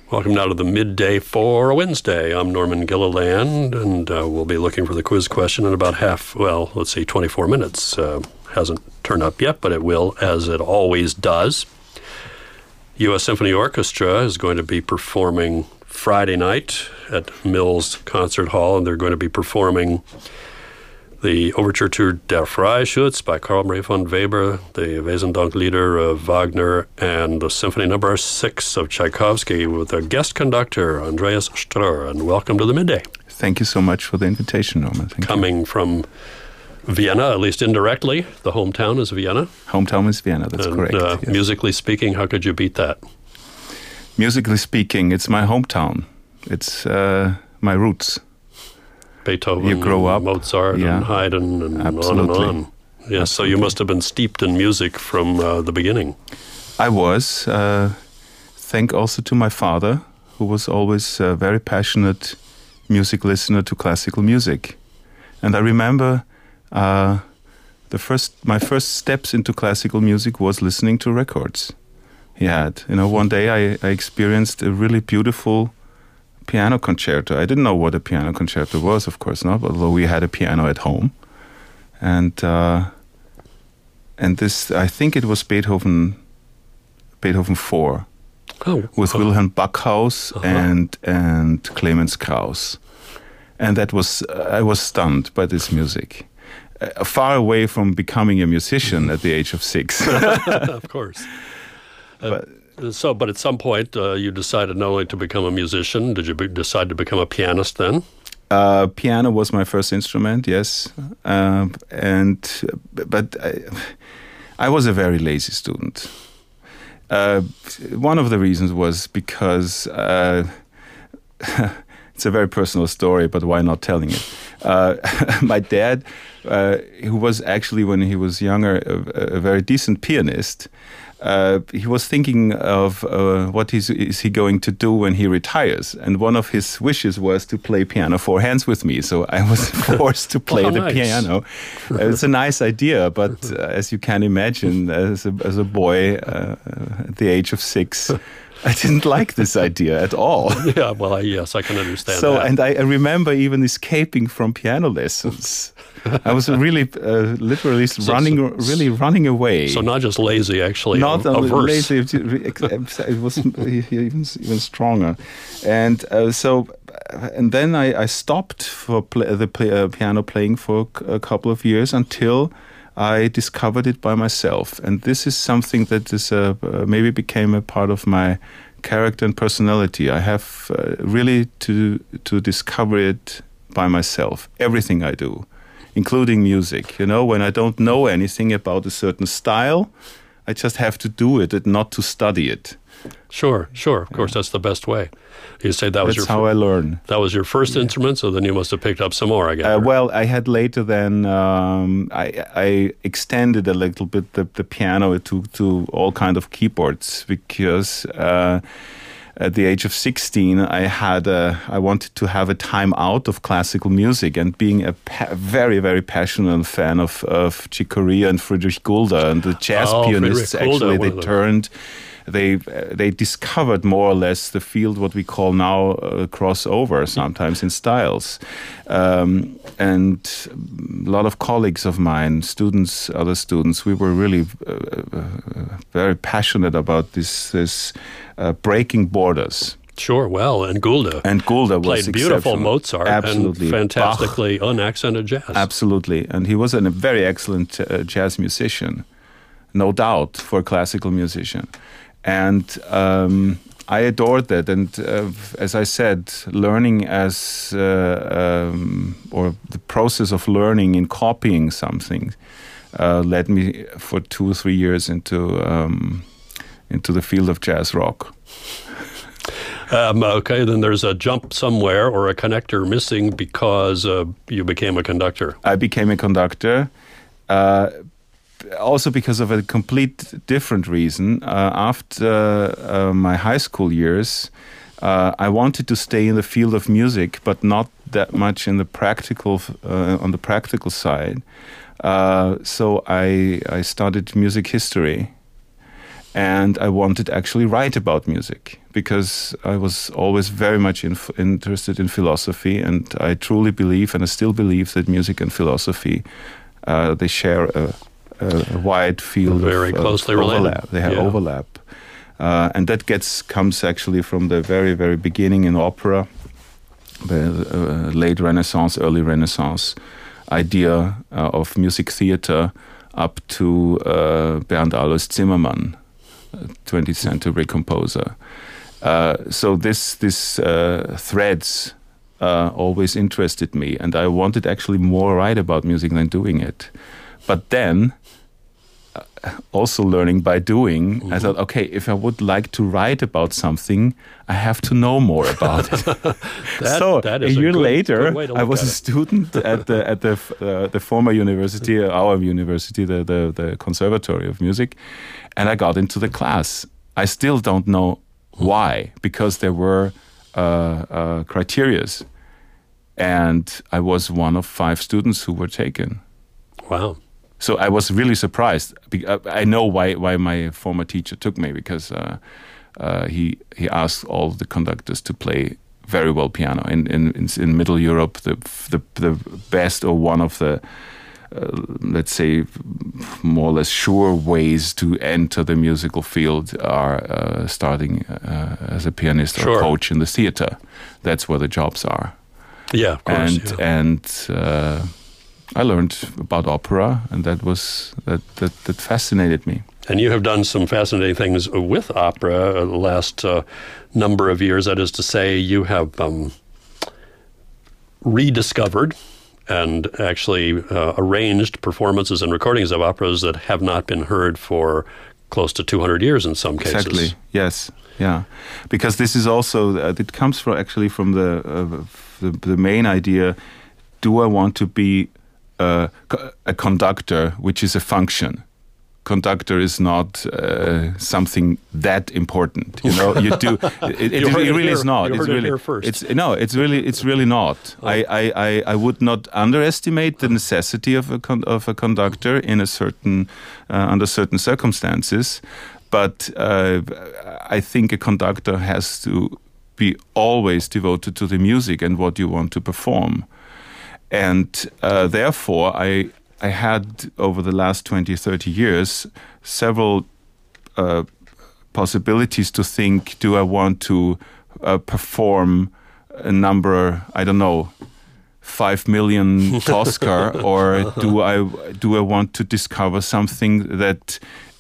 Welcome now to the midday for a Wednesday. I'm Norman Gilliland, and we'll be looking for the quiz question in about 24 minutes. Hasn't turned up yet, but it will, as it always does. U.S. Symphony Orchestra is going to be performing Friday night at Mills Concert Hall, and they're going to be performing the Overture to Der Freischütz by Karl Maria von Weber, the Wesendonck-Lieder of Wagner, and the Symphony No. 6 of Tchaikovsky with a guest conductor, Andreas Ströer. And welcome to the Midday. Thank you so much for the invitation, Norman. Coming from Vienna, at least indirectly. The hometown is Vienna. Hometown is Vienna, that's correct. Yes. Musically speaking, how could you beat that? Musically speaking, it's my hometown. It's my roots. Beethoven, you grow up, Mozart, and Haydn, and Absolutely. on and on. Yes, so you must have been steeped in music from the beginning. I was. Thank also to my father, who was always a very passionate music listener to classical music. And I remember my first steps into classical music was listening to records he had. One day I experienced a really beautiful piano concerto. I didn't know what a piano concerto was, of course not, although we had a piano at home. And this, I think it was Beethoven 4, with Wilhelm Backhaus and Clemens Krauss. And that was, I was stunned by this music. Far away from becoming a musician at the age of 6. Of course. But at some point, you decided not only to become a musician. Did you decide to become a pianist then? Piano was my first instrument, yes. But I was a very lazy student. One of the reasons was because it's a very personal story, but why not telling it? My dad, who was actually, when he was younger, a very decent pianist, he was thinking of what is he going to do when he retires. And one of his wishes was to play piano four hands with me. So I was forced to play the piano. It's a nice idea, but as you can imagine, as a boy at the age of 6, I didn't like this idea at all. Yeah, well, yes, I can understand that. And I remember even escaping from piano lessons. I was really, literally running away. So not just lazy, actually, not averse. Lazy. It was even stronger, and then I stopped for piano playing for a couple of years until I discovered it by myself, and this is something that is maybe became a part of my character and personality. I have really to discover it by myself. Everything I do, including music. When I don't know anything about a certain style, I just have to do it and not to study it. Sure. Of course, that's the best way. You say that's how I learn. That was your first instrument, so then you must have picked up some more, I guess. Well, I had later then, I extended a little bit the piano to all kind of keyboards because at the age of 16, I wanted to have a time out of classical music, and being a very, very passionate fan of Chick Corea and Friedrich Gulda and the jazz pianists, actually, they discovered more or less the field, what we call now crossover, sometimes in styles. And a lot of colleagues of mine, other students, we were really very passionate about this breaking borders. Sure, well, and Gulda. Was played beautiful Mozart. Absolutely. And fantastically unaccented jazz. Absolutely. And he was a very excellent jazz musician, no doubt, for a classical musician. And I adored that. And as I said, learning or the process of learning in copying something led me for 2 or 3 years into the field of jazz rock. Okay, then there's a jump somewhere or a connector missing because you became a conductor. I became a conductor. Also because of a complete different reason. After my high school years, I wanted to stay in the field of music, but not that much in the practical on the practical side. So I studied music history, and I wanted to actually write about music because I was always very much interested in philosophy, and I truly believe, and I still believe, that music and philosophy they share a wide field very closely overlap. related. They have overlap, and that comes actually from the very, very beginning in opera, the late Renaissance, early Renaissance idea of music theater, up to Bernd Alois Zimmermann, 20th century composer. So this threads always interested me, and I wanted actually more write about music than doing it. But then, also learning by doing, I thought, okay, if I would like to write about something, I have to know more about it. That is a year later, good way to I look was at a student at the former university, our university, the Conservatory of Music, and I got into the class. I still don't know why, because there were criterias, and I was one of 5 students who were taken. Wow. So I was really surprised. I know why my former teacher took me, because he asked all the conductors to play very well piano. In Middle Europe, the best, or one of the let's say more or less sure ways to enter the musical field are starting as a pianist or coach in the theater. That's where the jobs are. Yeah, of course. And I learned about opera, and that fascinated me. And you have done some fascinating things with opera the last number of years. That is to say, you have rediscovered and actually arranged performances and recordings of operas that have not been heard for close to 200 years in some cases. Exactly, yes. Yeah, because this is also, it comes from the main idea, do I want to be a conductor, which is a function? Conductor is not something that important, you know. You do it really is not. You heard it here first. It's really not. Oh. I would not underestimate the necessity of a conductor in a certain under certain circumstances, but I think a conductor has to be always devoted to the music and what you want to perform, and therefore I had, over the last 20, 30 years, several possibilities to think, do I want to perform a number, 5 million Tosca, or do I want to discover something that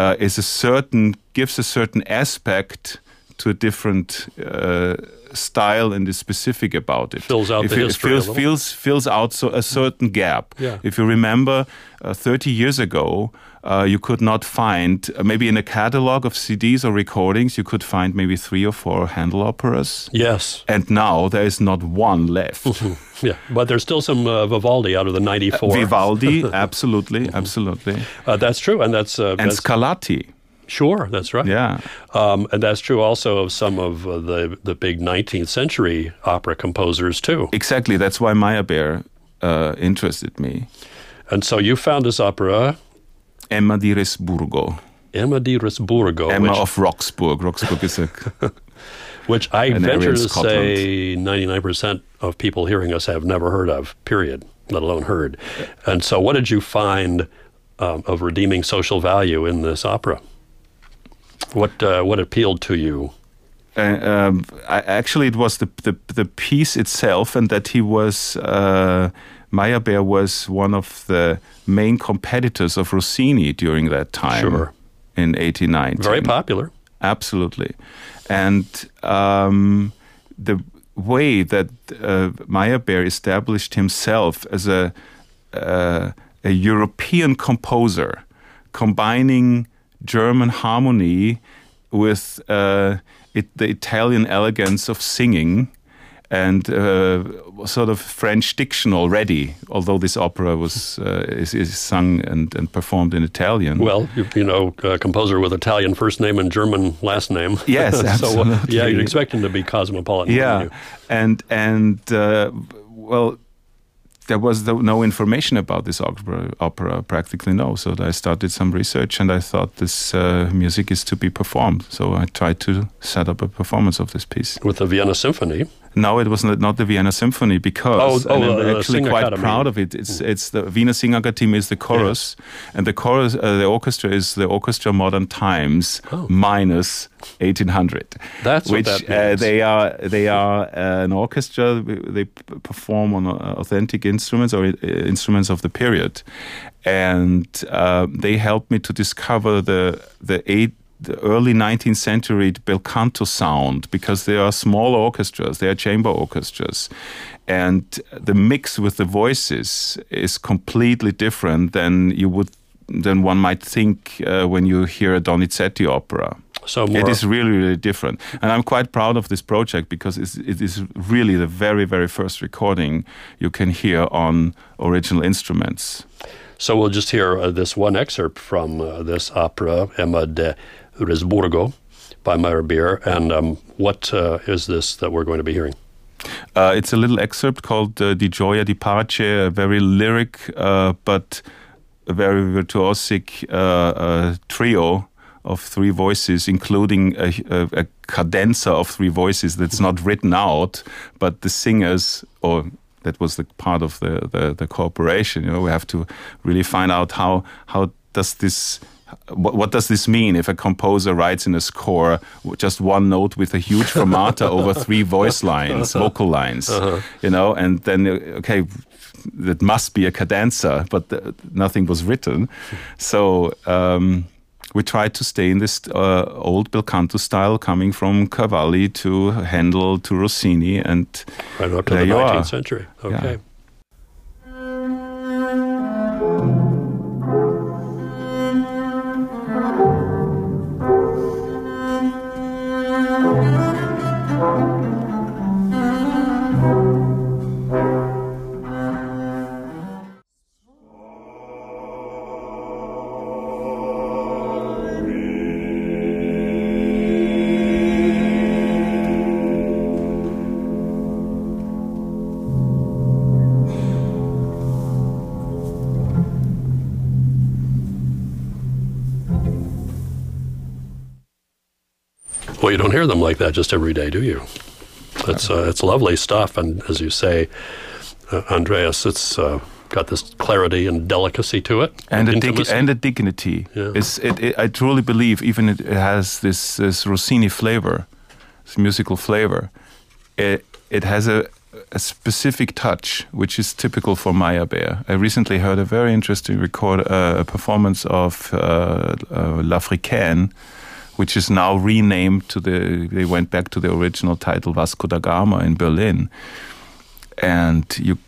gives a certain aspect to a different style and is specific about it. Fills out the history fills out a certain gap. Yeah. If you remember, 30 years ago, you could not find, maybe in a catalog of CDs or recordings, you could find maybe 3 or 4 Handel operas. Yes. And now there is not one left. Yeah, but there's still some Vivaldi out of the 94. Vivaldi, absolutely. That's true, and that's Scarlatti. Sure, that's right. Yeah. And that's true also of some of the big 19th century opera composers, too. Exactly. That's why Meyerbeer interested me. And so you found this opera... Emma di Resburgo. Emma di Resburgo. Emma of Roxburgh. Roxburgh is a... which I venture to say 99% of people hearing us have never heard of, period, let alone heard. And so what did you find of redeeming social value in this opera? What appealed to you? Actually, it was the piece itself, and that he was Meyerbeer was one of the main competitors of Rossini during that time. Sure. In 1890. Very popular. Absolutely, and the way that Meyerbeer established himself as a European composer, combining German harmony with the Italian elegance of singing, and sort of French diction already, although this opera was is sung and performed in Italian. Well, a composer with Italian first name and German last name. Yes, absolutely. So, yeah, you'd expect him to be cosmopolitan. Yeah, and there was no information about this opera, practically no. So I started some research, and I thought this music is to be performed. So I tried to set up a performance of this piece. With the Vienna Symphony? No, it was not the Vienna Symphony, because and I'm actually quite Academy. proud of it. It's the Wiener Singakademie is the chorus, and the chorus, the orchestra is the Orchestra Modern Times minus 1800. That's which what that means. They are an orchestra. They perform on authentic instruments or instruments of the period, and they helped me to discover the early 19th century bel canto sound, because they are small orchestras, they are chamber orchestras, and the mix with the voices is completely different than one might think when you hear a Donizetti opera. So it is really, really different. And I'm quite proud of this project, because it is really the very, very first recording you can hear on original instruments. So we'll just hear this one excerpt from this opera, Emma de Risburgo, by Meyerbeer. And what is this that we're going to be hearing? It's a little excerpt called Di Gioia di Pace, a very lyric but a very virtuosic trio of three voices, including a cadenza of three voices that's not written out, but the singers, or that was the part of the cooperation. We have to really find out how does this. What does this mean if a composer writes in a score just one note with a huge fermata over three voice lines, vocal lines, and then, okay, that must be a cadenza, but nothing was written. So we tried to stay in this old bel canto style, coming from Cavalli to Handel to Rossini, and right up to the 19th century. Okay. Yeah. Well, you don't hear them like that just every day, do you? It's lovely stuff, and as you say, Andreas, it's got this clarity and delicacy to it, and a dignity. Yeah. I truly believe, even it has this Rossini flavor, this musical flavor. It has a specific touch, which is typical for Meyerbeer. I recently heard a very interesting performance of L'Africaine, which is now renamed they went back to the original title, Vasco da Gama, in Berlin. And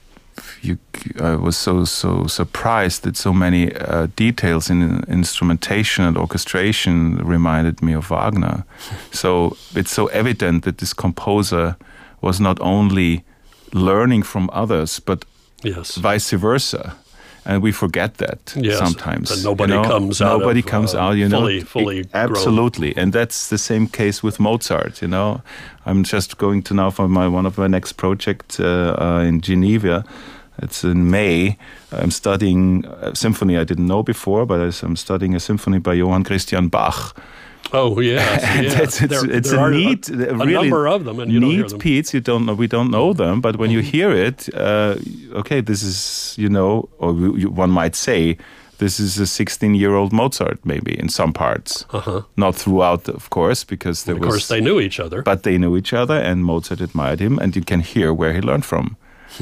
I was so surprised that so many details in instrumentation and orchestration reminded me of Wagner. So it's so evident that this composer was not only learning from others, but vice versa. And we forget that sometimes. That nobody comes out. Fully absolutely. grown. And that's the same case with Mozart. I'm just going to now for one of my next projects in Geneva. It's in May. I'm studying a symphony I didn't know before, but I'm studying a symphony by Johann Christian Bach. Oh yes, it's a neat, really number of them, and you don't hear them. Piece. We don't know them, but when you hear it, okay, this is or one might say this is a 16-year-old Mozart, maybe in some parts, not throughout, of course, because of course they knew each other, but they knew each other, and Mozart admired him, and you can hear where he learned from.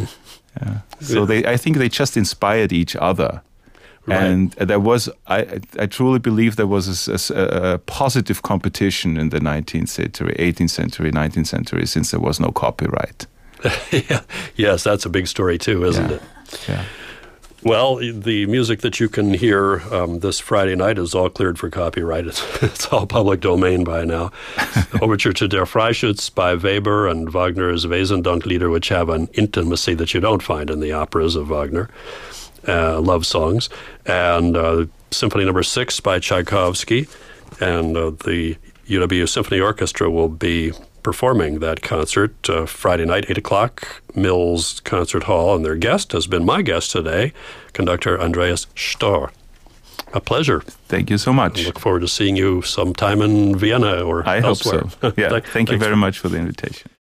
So I think they just inspired each other. Right. And there was, I truly believe there was a positive competition in the 19th century, 18th century, 19th century, since there was no copyright. Yes, that's a big story too, isn't it? Yeah. Well, the music that you can hear this Friday night is all cleared for copyright. It's all public domain by now. Overture to Der Freischütz by Weber and Wagner's Wesendonck-Lieder, which have an intimacy that you don't find in the operas of Wagner. Love songs, and Symphony No. 6 by Tchaikovsky, and the UW Symphony Orchestra will be performing that concert Friday night, 8 o'clock, Mills Concert Hall. And their guest has been my guest today, conductor Andreas Storr. A pleasure. Thank you so much. I look forward to seeing you sometime in Vienna or I elsewhere. hope so. Yeah. Thank you very much for the invitation.